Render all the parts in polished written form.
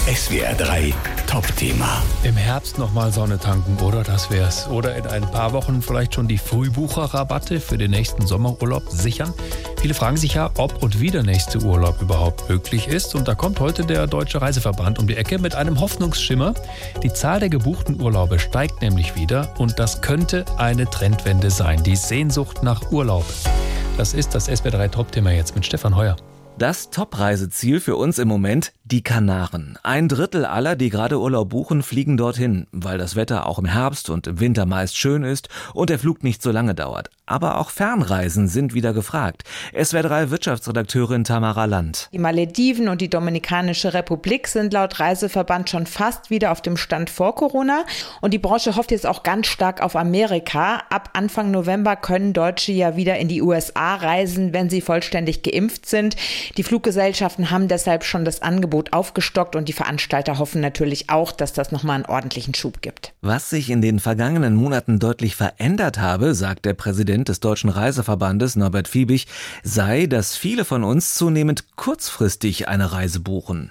SWR 3 Top-Thema. Im Herbst nochmal Sonne tanken, oder? Das wär's. Oder in ein paar Wochen vielleicht schon die Frühbucherrabatte für den nächsten Sommerurlaub sichern. Viele fragen sich ja, ob und wie der nächste Urlaub überhaupt möglich ist. Und da kommt heute der Deutsche Reiseverband um die Ecke mit einem Hoffnungsschimmer. Die Zahl der gebuchten Urlaube steigt nämlich wieder und das könnte eine Trendwende sein. Die Sehnsucht nach Urlaub. Das ist das SWR 3 Top-Thema jetzt mit Stefan Heuer. Das Top-Reiseziel für uns im Moment, die Kanaren. 1/3 aller, die gerade Urlaub buchen, fliegen dorthin, weil das Wetter auch im Herbst und im Winter meist schön ist und der Flug nicht so lange dauert. Aber auch Fernreisen sind wieder gefragt. SWR 3 Wirtschaftsredakteurin Tamara Land. Die Malediven und die Dominikanische Republik sind laut Reiseverband schon fast wieder auf dem Stand vor Corona. Und die Branche hofft jetzt auch ganz stark auf Amerika. Ab Anfang November können Deutsche ja wieder in die USA reisen, wenn sie vollständig geimpft sind. Die Fluggesellschaften haben deshalb schon das Angebot aufgestockt und die Veranstalter hoffen natürlich auch, dass das nochmal einen ordentlichen Schub gibt. Was sich in den vergangenen Monaten deutlich verändert habe, sagt der Präsident des Deutschen Reiseverbandes Norbert Fiebig, sei, dass viele von uns zunehmend kurzfristig eine Reise buchen.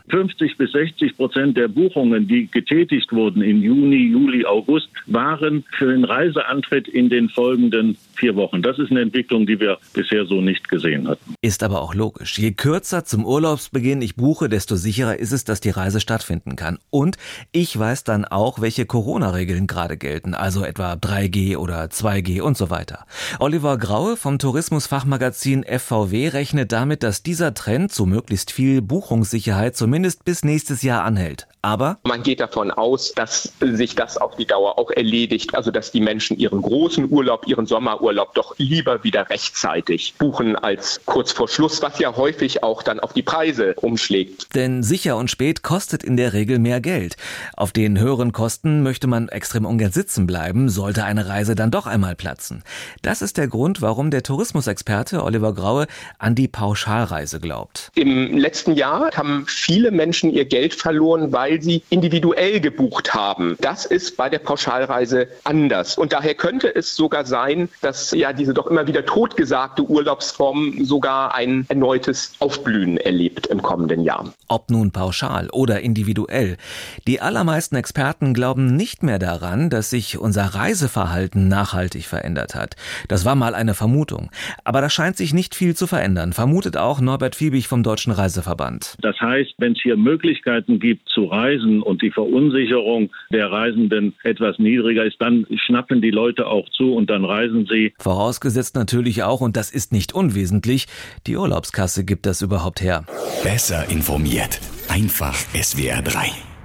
50-60% der Buchungen, die getätigt wurden im Juni, Juli, August, waren für den Reiseantritt in den folgenden 4 Wochen. Das ist eine Entwicklung, die wir bisher so nicht gesehen hatten. Ist aber auch logisch. Je kürzer zum Urlaubsbeginn ich buche, desto sicherer ist es, dass die Reise stattfinden kann. Und ich weiß dann auch, welche Corona-Regeln gerade gelten, also etwa 3G oder 2G und so weiter. Oliver Graue vom Tourismusfachmagazin FVW rechnet damit, dass dieser Trend zu möglichst viel Buchungssicherheit zumindest bis nächstes Jahr anhält. Aber man geht davon aus, dass sich das auf die Dauer auch erledigt, also dass die Menschen ihren großen Urlaub, ihren Sommerurlaub doch lieber wieder rechtzeitig buchen als kurz vor Schluss, was ja häufig auch dann auf die Preise umschlägt. Denn sicher und spät kostet in der Regel mehr Geld. Auf den höheren Kosten möchte man extrem ungern sitzen bleiben, sollte eine Reise dann doch einmal platzen. Das ist der Grund, warum der Tourismusexperte Oliver Graue an die Pauschalreise glaubt. Im letzten Jahr haben viele Menschen ihr Geld verloren, weil sie individuell gebucht haben. Das ist bei der Pauschalreise anders. Und daher könnte es sogar sein, dass ja diese doch immer wieder totgesagte Urlaubsform sogar ein erneutes Aufblühen erlebt im kommenden Jahr. Ob nun pauschal oder individuell. Die allermeisten Experten glauben nicht mehr daran, dass sich unser Reiseverhalten nachhaltig verändert hat. Das war mal eine Vermutung. Aber da scheint sich nicht viel zu verändern, vermutet auch Norbert Fiebig vom Deutschen Reiseverband. Das heißt, wenn es hier Möglichkeiten gibt zu reisen und die Verunsicherung der Reisenden etwas niedriger ist, dann schnappen die Leute auch zu und dann reisen sie. Vorausgesetzt natürlich auch, und das ist nicht unwesentlich, die Urlaubskasse gibt das überhaupt her. Besser informiert. Einfach SWR 3.